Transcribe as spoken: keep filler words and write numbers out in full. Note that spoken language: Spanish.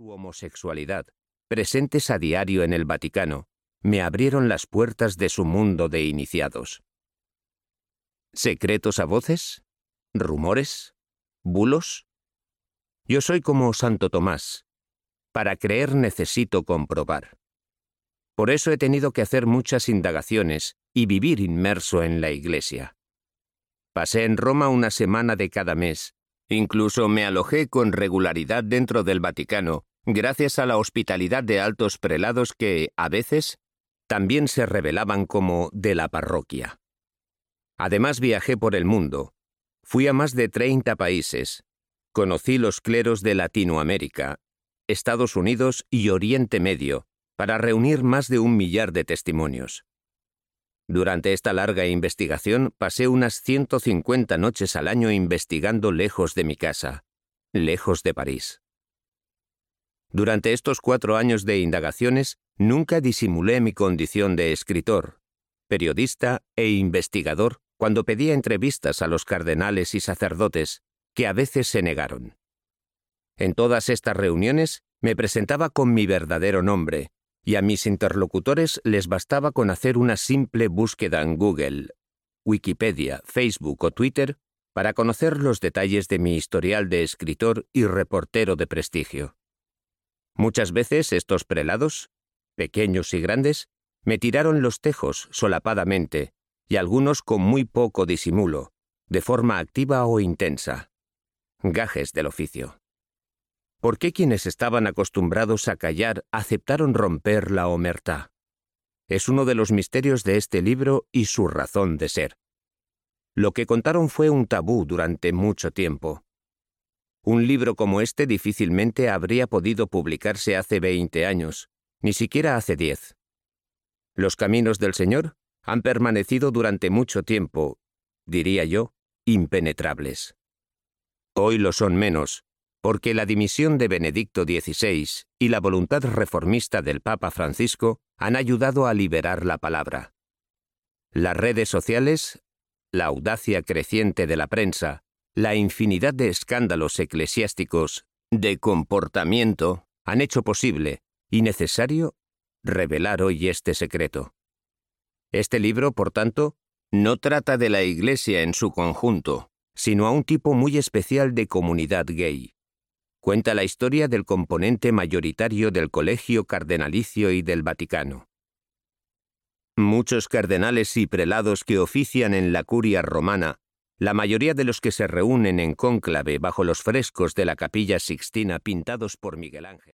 su homosexualidad, presentes a diario en el Vaticano, me abrieron las puertas de su mundo de iniciados. ¿Secretos a voces? ¿Rumores? ¿Bulos? Yo soy como Santo Tomás. Para creer necesito comprobar. Por eso he tenido que hacer muchas indagaciones y vivir inmerso en la Iglesia. Pasé en Roma una semana de cada mes. Incluso me alojé con regularidad dentro del Vaticano, gracias a la hospitalidad de altos prelados que, a veces, también se revelaban como de la parroquia. Además viajé por el mundo. Fui a más de treinta países. Conocí los cleros de Latinoamérica, Estados Unidos y Oriente Medio, para reunir más de un millar de testimonios. Durante esta larga investigación pasé unas ciento cincuenta noches al año investigando lejos de mi casa, lejos de París. Durante estos cuatro años de indagaciones nunca disimulé mi condición de escritor, periodista e investigador cuando pedía entrevistas a los cardenales y sacerdotes, que a veces se negaron. En todas estas reuniones me presentaba con mi verdadero nombre, y a mis interlocutores les bastaba con hacer una simple búsqueda en Google, Wikipedia, Facebook o Twitter para conocer los detalles de mi historial de escritor y reportero de prestigio. Muchas veces estos prelados, pequeños y grandes, me tiraron los tejos solapadamente, y algunos con muy poco disimulo, de forma activa o intensa. Gajes del oficio. ¿Por qué quienes estaban acostumbrados a callar aceptaron romper la omertá? Es uno de los misterios de este libro y su razón de ser. Lo que contaron fue un tabú durante mucho tiempo. Un libro como este difícilmente habría podido publicarse hace veinte años, ni siquiera hace diez. Los caminos del Señor han permanecido durante mucho tiempo, diría yo, impenetrables. Hoy lo son menos, porque la dimisión de Benedicto dieciséis y la voluntad reformista del Papa Francisco han ayudado a liberar la palabra. Las redes sociales, la audacia creciente de la prensa, la infinidad de escándalos eclesiásticos, de comportamiento, han hecho posible y necesario revelar hoy este secreto. Este libro, por tanto, no trata de la Iglesia en su conjunto, sino a un tipo muy especial de comunidad gay. Cuenta la historia del componente mayoritario del Colegio Cardenalicio y del Vaticano. Muchos cardenales y prelados que ofician en la curia romana, la mayoría de los que se reúnen en cónclave bajo los frescos de la Capilla Sixtina pintados por Miguel Ángel.